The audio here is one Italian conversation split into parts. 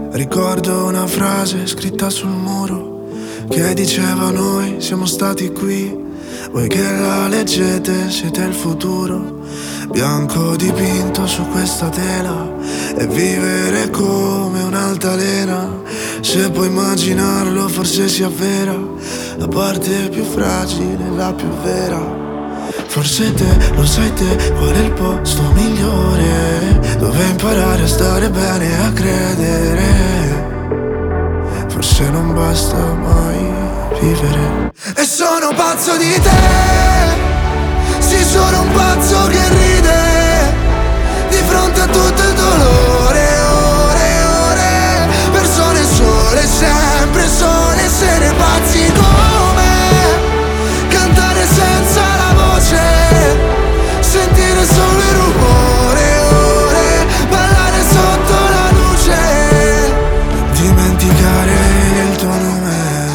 Ricordo una frase scritta sul muro che diceva: noi siamo stati qui, voi che la leggete siete il futuro. Bianco dipinto su questa tela e vivere come un'altalena. Se puoi immaginarlo forse si avvera, la parte più fragile, la più vera. Forse te, lo sai te, qual è il posto migliore dove imparare a stare bene e a credere. Forse non basta mai vivere. E sono pazzo di te, sì sono un pazzo che ride di fronte a tutto il dolore. Ore e ore, persone sole, sempre sole, essere pazzi come cantare senza la voce, sentire solo il rumore, ore, ballare sotto la luce, dimenticare il tuo nome.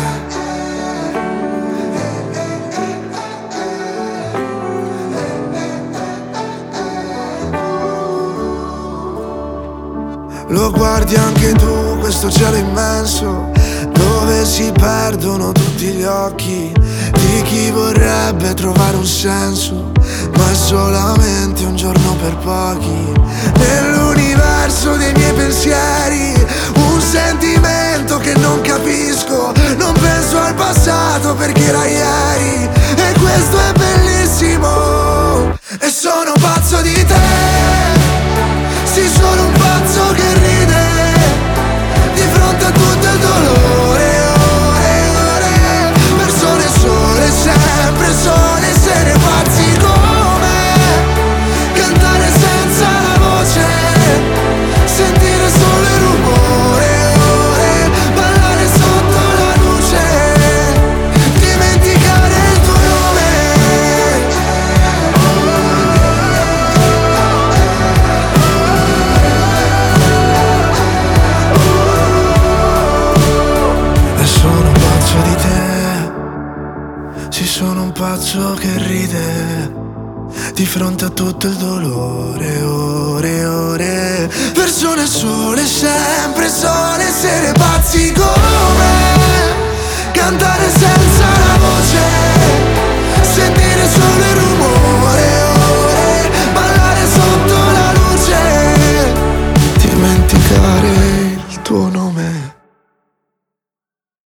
Lo guardi anche tu, questo cielo immenso, dove si perdono tutti gli occhi di chi vorrebbe trovare un senso, ma è solamente un giorno per pochi. Nell'universo dei miei pensieri, un sentimento che non capisco. Non penso al passato perché era ieri, e questo è bellissimo. E sono pazzo di te, sì sono un pazzo che ride di fronte a tutto il dolore. Ore e ore, persone sole, sempre sole, essere pazzi come cantare senza la voce, sentire solo il rumore, ore, ballare sotto la luce, dimenticare il tuo nome. E sono pazzo di te, sì sono un pazzo che ride di fronte a tutto il dolore. Ore e ore, persone sole, sempre